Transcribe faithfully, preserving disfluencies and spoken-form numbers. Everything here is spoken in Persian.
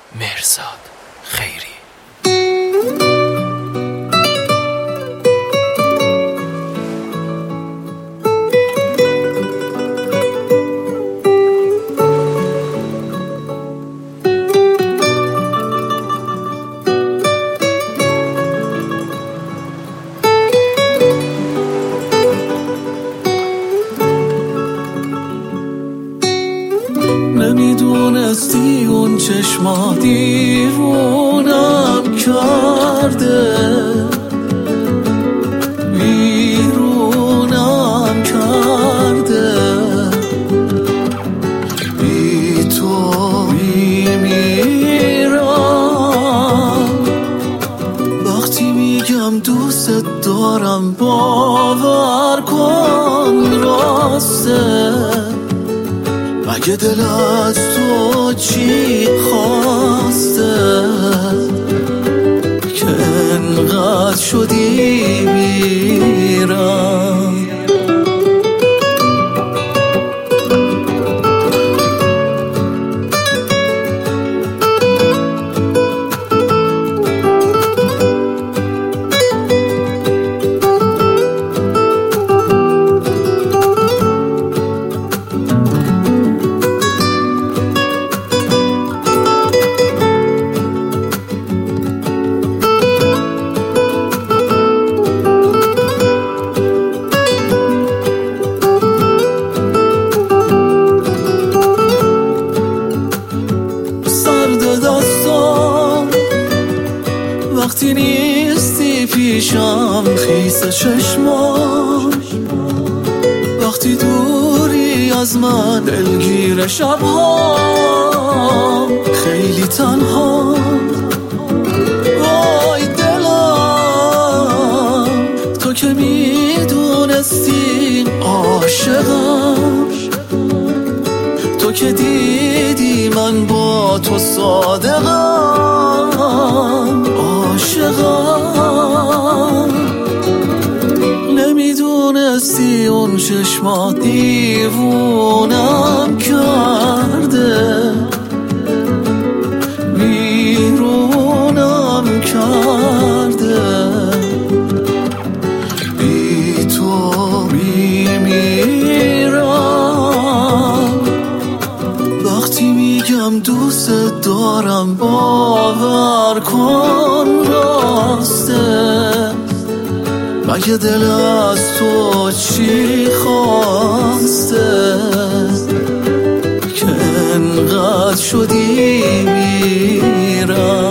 مهرزاد خیری. نمیدونستی اون چشما دیوونم کرده، بیرونم کرده، بی تو میمیرم. وقتی میگم دوست دارم باور کن راسته، مگه دل از تو چی خواسته که انقدر شدی میرم؟ وقتی نیستی پیشم خیس چشمام، وقتی دوری از من دلگیر شبها، خیلی تنها وای دلم. تو که میدونستی عاشقم، تو که دیدی من با تو صادقم، عاشقم. نمیدونستی اون چشما دیوونم کرده، بیرونم کرده، بی تو میمیرم. وقتی میگم دوست دارم باور کن راسته، مگه دل از تو چی خواسته که انقدر شدی میرم؟